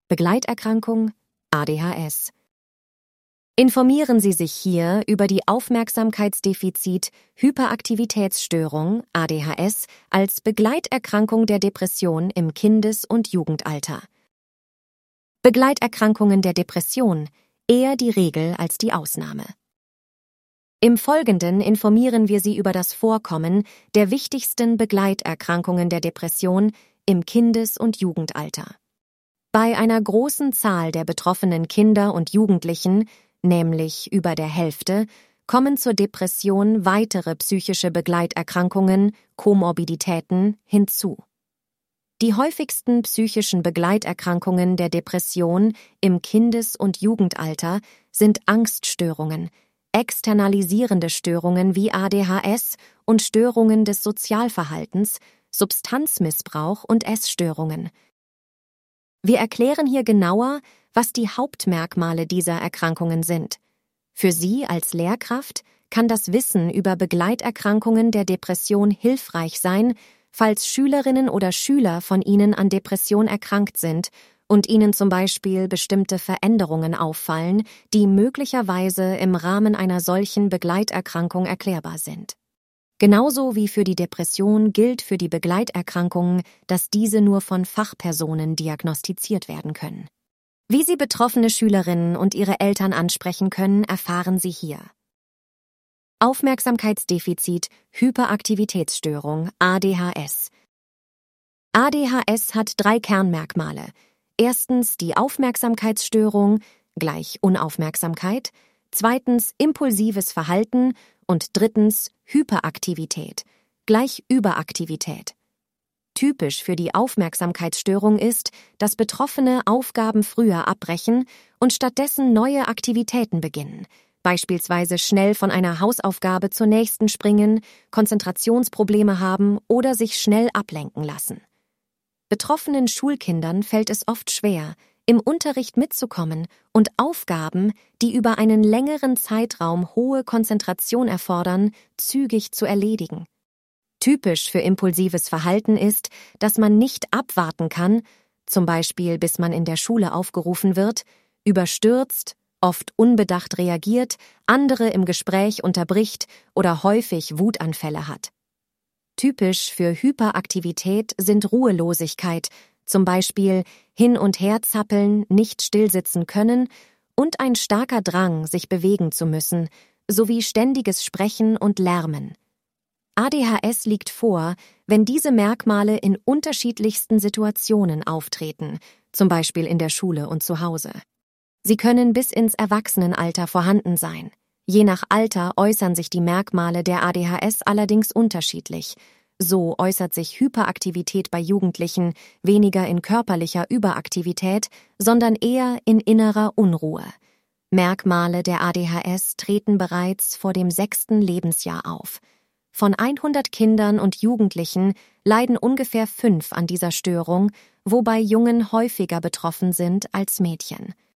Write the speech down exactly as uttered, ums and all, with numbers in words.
Begleiterkrankung A D H S. Informieren Sie sich hier über die Aufmerksamkeitsdefizit-Hyperaktivitätsstörung A D H S als Begleiterkrankung der Depression im Kindes- und Jugendalter. Begleiterkrankungen der Depression, eher die Regel als die Ausnahme. Im Folgenden informieren wir Sie über das Vorkommen der wichtigsten Begleiterkrankungen der Depression im Kindes- und Jugendalter. Bei einer großen Zahl der betroffenen Kinder und Jugendlichen, nämlich über der Hälfte, kommen zur Depression weitere psychische Begleiterkrankungen, Komorbiditäten, hinzu. Die häufigsten psychischen Begleiterkrankungen der Depression im Kindes- und Jugendalter sind Angststörungen, externalisierende Störungen wie A D H S und Störungen des Sozialverhaltens, Substanzmissbrauch und Essstörungen. Wir erklären hier genauer, was die Hauptmerkmale dieser Erkrankungen sind. Für Sie als Lehrkraft kann das Wissen über Begleiterkrankungen der Depression hilfreich sein, falls Schülerinnen oder Schüler von Ihnen an Depression erkrankt sind und Ihnen zum Beispiel bestimmte Veränderungen auffallen, die möglicherweise im Rahmen einer solchen Begleiterkrankung erklärbar sind. Genauso wie für die Depression gilt für die Begleiterkrankungen, dass diese nur von Fachpersonen diagnostiziert werden können. Wie Sie betroffene Schülerinnen und ihre Eltern ansprechen können, erfahren Sie hier. Aufmerksamkeitsdefizit, Hyperaktivitätsstörung, A D H S. A D H S hat drei Kernmerkmale. Erstens die Aufmerksamkeitsstörung, gleich Unaufmerksamkeit, zweitens impulsives Verhalten und drittens Hyperaktivität, gleich Überaktivität. Typisch für die Aufmerksamkeitsstörung ist, dass Betroffene Aufgaben früher abbrechen und stattdessen neue Aktivitäten beginnen, beispielsweise schnell von einer Hausaufgabe zur nächsten springen, Konzentrationsprobleme haben oder sich schnell ablenken lassen. Betroffenen Schulkindern fällt es oft schwer, im Unterricht mitzukommen und Aufgaben, die über einen längeren Zeitraum hohe Konzentration erfordern, zügig zu erledigen. Typisch für impulsives Verhalten ist, dass man nicht abwarten kann, zum Beispiel bis man in der Schule aufgerufen wird, überstürzt, oft unbedacht reagiert, andere im Gespräch unterbricht oder häufig Wutanfälle hat. Typisch für Hyperaktivität sind Ruhelosigkeit, zum Beispiel hin und her zappeln, nicht stillsitzen können und ein starker Drang, sich bewegen zu müssen, sowie ständiges Sprechen und Lärmen. A D H S liegt vor, wenn diese Merkmale in unterschiedlichsten Situationen auftreten, zum Beispiel in der Schule und zu Hause. Sie können bis ins Erwachsenenalter vorhanden sein. Je nach Alter äußern sich die Merkmale der A D H S allerdings unterschiedlich. So äußert sich Hyperaktivität bei Jugendlichen weniger in körperlicher Überaktivität, sondern eher in innerer Unruhe. Merkmale der A D H S treten bereits vor dem sechsten Lebensjahr auf. Von hundert Kindern und Jugendlichen leiden ungefähr fünf an dieser Störung, wobei Jungen häufiger betroffen sind als Mädchen.